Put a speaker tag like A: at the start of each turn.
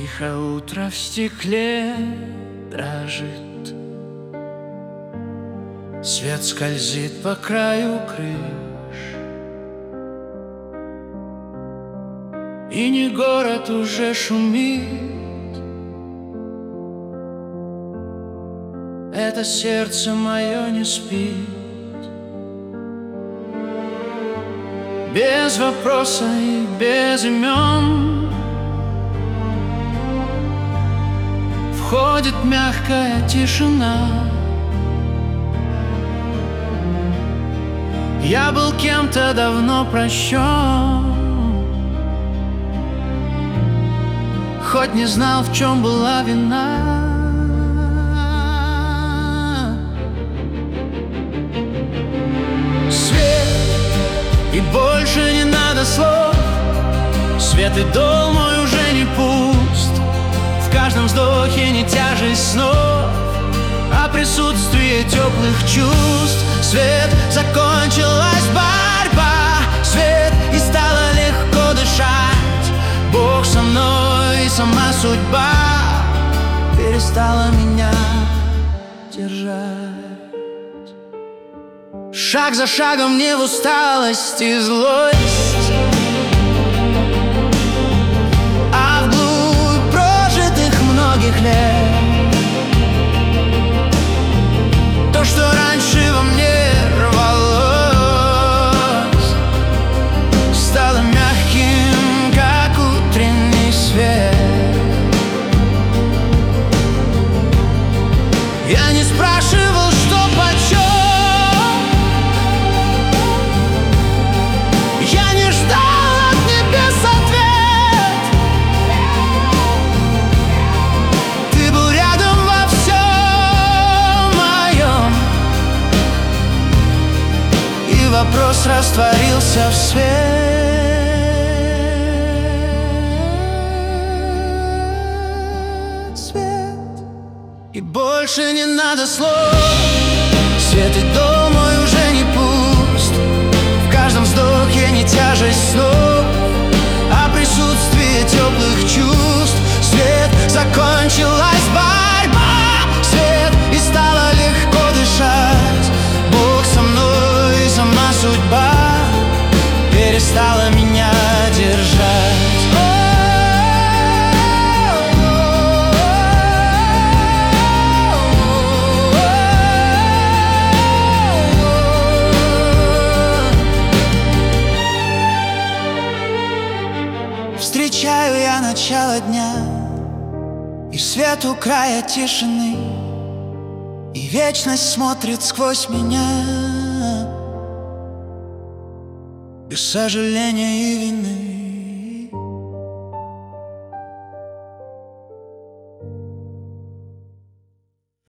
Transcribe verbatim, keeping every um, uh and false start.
A: Тихо утро в стекле дрожит, свет скользит по краю крыш, и не город уже шумит, это сердце мое не спит. Без вопроса и без имен входит мягкая тишина. Я был кем-то давно прощен, хоть не знал, в чем была вина. И больше не надо слов, свет и дом мой уже не пуст. В каждом вздохе не тяжесть снов, а присутствие теплых чувств. Свет, закончилась борьба, свет, и стало легко дышать. Бог со мной, и сама судьба перестала меня держать. Шаг за шагом не в усталость и злость, а вглубь прожитых многих лет. То, что раньше во мне рвалось, стало мягким, как утренний свет. Я не спрашивал, что почем, вопрос растворился в свет. Свет. И больше не надо слов, свет и дом мой уже не пуст. В каждом вздохе не тяжесть снов, а присутствие теплых чувств. Свет, закончилась борьба, свет, и стало легко дышать. Бог со мной, сама судьба перестала меня держать. Встречаю я начало дня и свет у края тишины, и вечность смотрит сквозь меня, без сожаления и вины.